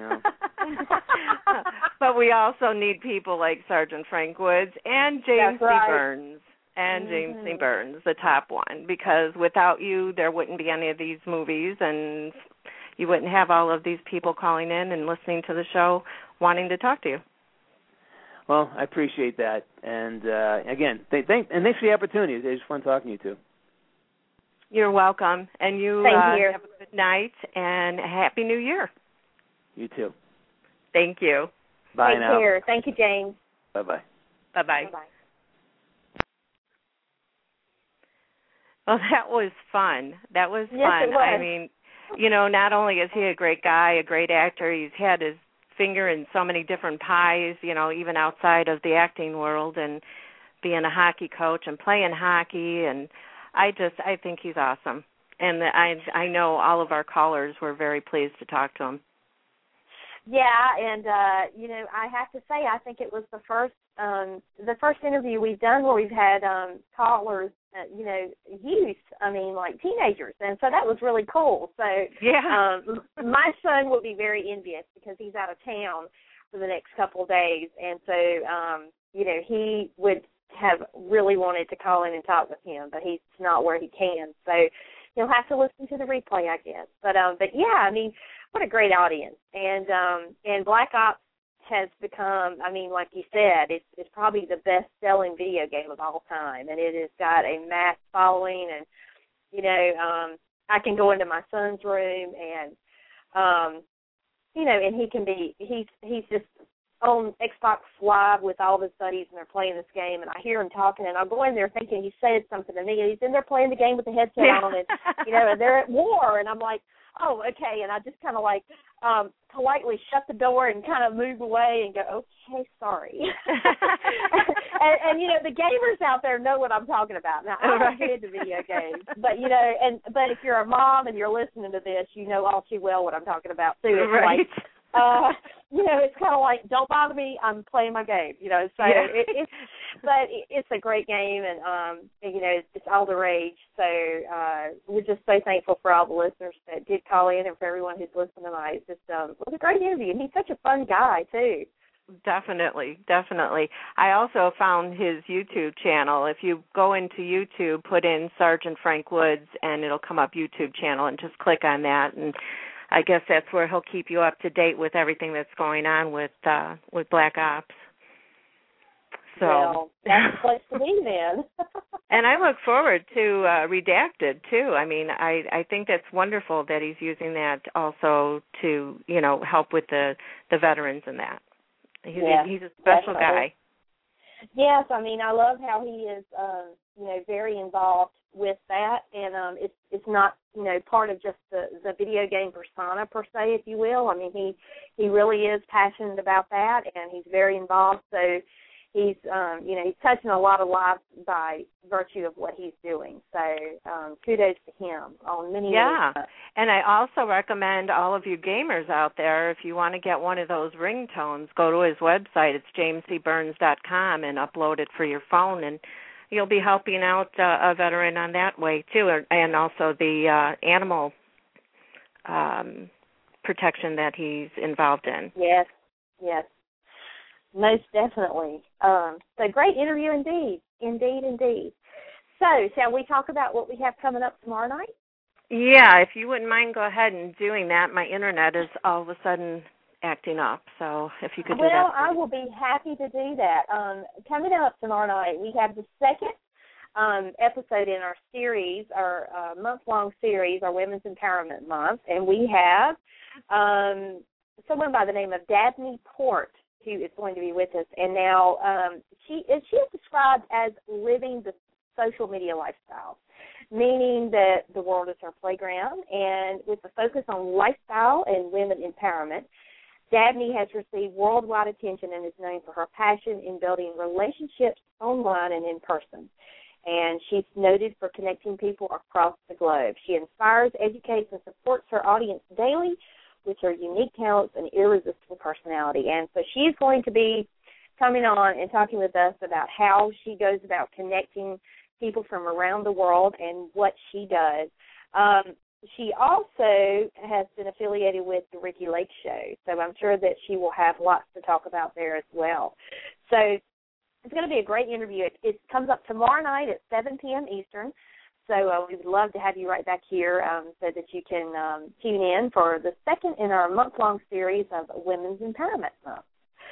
But we also need people like Sergeant Frank Woods and James C. Burns. And James C. Burns, the top one, because without you, there wouldn't be any of these movies, and you wouldn't have all of these people calling in and listening to the show, wanting to talk to you. Well, I appreciate that, and again, thanks for the opportunity. It was fun talking to you too. You're welcome, and you have a good night and a Happy New Year. You too. Thank you. Bye now. Take care. Thank you, James. Bye bye. Bye bye. Well, that was fun. That was fun. Yes, it was. I mean, not only is he a great guy, a great actor, he's had his finger in so many different pies, even outside of the acting world, and being a hockey coach and playing hockey, and I think he's awesome. And I know all of our callers were very pleased to talk to him. Yeah, and I have to say, I think it was the first interview we've done where we've had callers, youth, like teenagers, and so that was really cool. So yeah, my son will be very envious because he's out of town for the next couple of days, and so he would have really wanted to call in and talk with him, but he's not where he can, so he'll have to listen to the replay, I guess. But yeah, what a great audience, and Black Ops has become, like you said, it's probably the best-selling video game of all time, and it has got a mass following, and, I can go into my son's room, and, and he's just on Xbox Live with all of his buddies, and they're playing this game, and I hear him talking, and I'll go in there thinking he said something to me, and he's in there playing the game with the headset on, and, and they're at war, and I'm like, oh, okay, and I just kind of politely shut the door and kind of move away and go, okay, sorry. and the gamers out there know what I'm talking about. Now, I don't get into video games, but, but if you're a mom and you're listening to this, you know all too well what I'm talking about, too. It's right. It's kind of like, don't bother me, I'm playing my game, so it's a great game, and, it's all the rage, so we're just so thankful for all the listeners that did call in and for everyone who's listening tonight. It was a great interview, and he's such a fun guy, too. Definitely. I also found his YouTube channel. If you go into YouTube, put in Sergeant Frank Woods, and it'll come up YouTube channel, and just click on that, and I guess that's where he'll keep you up to date with everything that's going on with Black Ops. So well, that's the place to be then. And I look forward to Redacted too. I think that's wonderful that he's using that also to help with the veterans and that. He's a special guy. Yes, I love how he is very involved with that, and it's not part of just the video game persona per se, if you will. I mean, he really is passionate about that, and he's very involved. So he's he's touching a lot of lives by virtue of what he's doing. So kudos to him on many. Yeah, and I also recommend all of you gamers out there, if you want to get one of those ringtones, go to his website. It's jamescburns.com and upload it for your phone, and you'll be helping out a veteran on that way too, and also the animal protection that he's involved in. Yes, most definitely. So great interview indeed. So shall we talk about what we have coming up tomorrow night? Yeah, if you wouldn't mind, go ahead and doing that. My internet is all of a sudden acting up, so if you could do that. Well, I will be happy to do that. Coming up tomorrow night, we have the second episode in our series, our month-long series, our Women's Empowerment Month, and we have someone by the name of Dabney Port who is going to be with us. And now she is described as living the social media lifestyle, meaning that the world is her playground, and with the focus on lifestyle and women empowerment, Dabney has received worldwide attention and is known for her passion in building relationships online and in person. And she's noted for connecting people across the globe. She inspires, educates, and supports her audience daily with her unique talents and irresistible personality. And so she's going to be coming on and talking with us about how she goes about connecting people from around the world and what she does. She also has been affiliated with the Ricky Lake Show, so I'm sure that she will have lots to talk about there as well. So it's going to be a great interview. It comes up tomorrow night at 7 p.m. Eastern, so we would love to have you right back here so that you can tune in for the second in our month-long series of Women's Empowerment Month.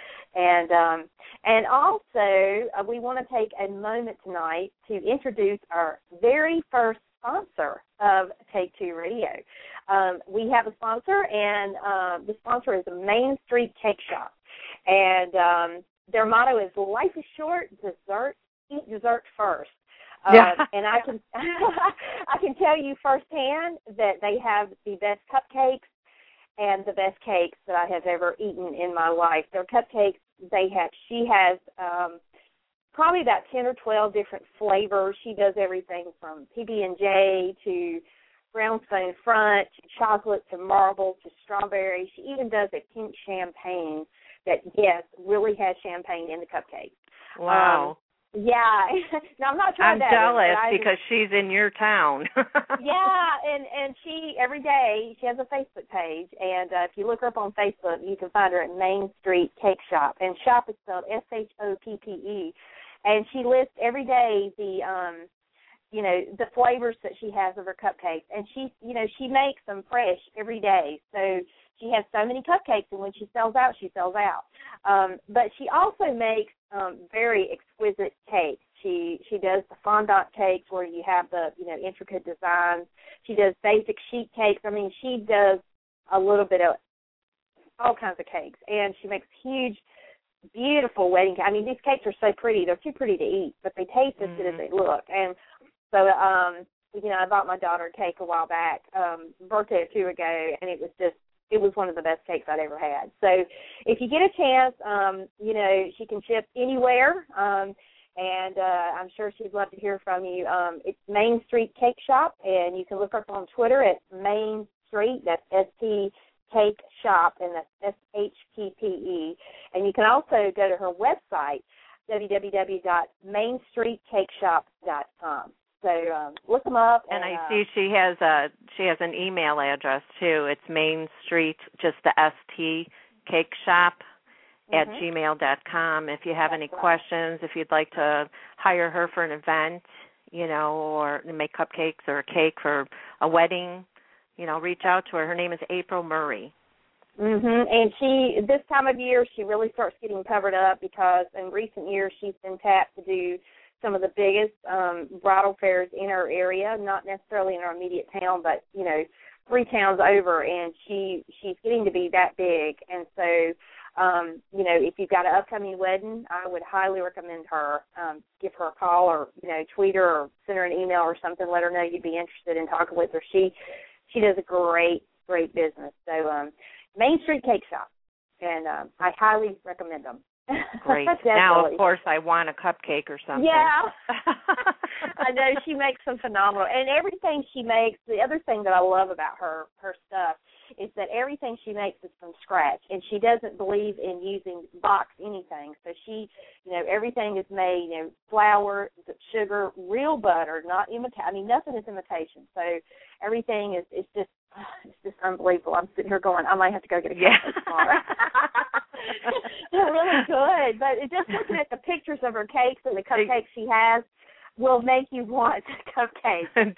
And also, we want to take a moment tonight to introduce our very first sponsor of Take Two Radio. We have a sponsor, and the sponsor is Main Street Cake Shop. And their motto is "Life is short, eat dessert first." And I can I can tell you firsthand that they have the best cupcakes and the best cakes that I have ever eaten in my life. Their cupcakes, she has probably about 10 or 12 different flavors. She does everything from PB&J to brownstone front to chocolate to marble to strawberry. She even does a pink champagne that, yes, really has champagne in the cupcake. Wow. Yeah. Now, I'm not trying I'm jealous because she's in your town. Yeah, and she, every day, she has a Facebook page, and if you look her up on Facebook, you can find her at Main Street Cake Shop, and shop is spelled SHOPPE, and she lists every day the flavors that she has of her cupcakes, and she makes them fresh every day, so she has so many cupcakes, and when she sells out, she sells out. But she also makes very exquisite cakes. She does the fondant cakes where you have the intricate designs. She does basic sheet cakes. I mean, she does a little bit of all kinds of cakes, and she makes huge, beautiful wedding cakes. I mean, these cakes are so pretty. They're too pretty to eat, but they taste as good as they look. And so, I bought my daughter a cake a while back, birthday or two ago, and it was one of the best cakes I'd ever had. So if you get a chance, she can ship anywhere, and I'm sure she'd love to hear from you. It's Main Street Cake Shop, and you can look her up on Twitter at Main Street, that's ST Cake Shop, and that's SHPPE. And you can also go to her website, www.mainstreetcakeshop.com. So look them up. And I see she has an email address too. It's Main Street, just the ST Cake Shop at gmail.com. If you have any questions, if you'd like to hire her for an event, or make cupcakes or a cake for a wedding, reach out to her. Her name is April Murray. And this time of year, she really starts getting covered up because in recent years she's been tapped to do some of the biggest bridal fairs in our area, not necessarily in our immediate town, but, 3 towns over, and she's getting to be that big. And so if you've got an upcoming wedding, I would highly recommend her. Give her a call or, tweet her or send her an email or something. Let her know you'd be interested in talking with her. She does a great business. So Main Street Cake Shop, and I highly recommend them. Great. Now, of course, I want a cupcake or something. Yeah. I know she makes them phenomenal. And everything she makes, the other thing that I love about her stuff is that everything she makes is from scratch. And she doesn't believe in using boxed anything. So she, everything is made, flour, sugar, real butter, not nothing is imitation. So everything is just, it's just unbelievable. I'm sitting here going, I might have to go get a cupcake tomorrow. They're really good, but just looking at the pictures of her cakes and the cupcakes she has will make you want cupcakes.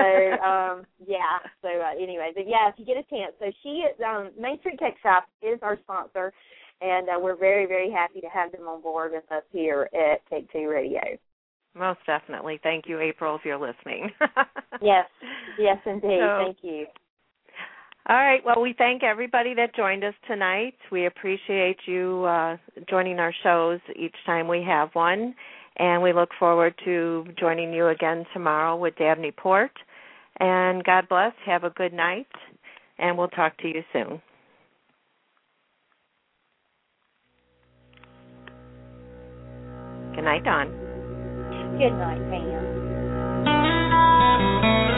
Anyway, but yeah, if you get a chance. So she is, Main Street Cake Shop is our sponsor, and we're very, very happy to have them on board with us here at Take Two Radio. Most definitely. Thank you, April, if you're listening. Yes, indeed. Thank you. All right. Well, we thank everybody that joined us tonight. We appreciate you joining our shows each time we have one, and we look forward to joining you again tomorrow with Dabney Port. And God bless. Have a good night, and we'll talk to you soon. Good night, Dawn. Good night, Pam.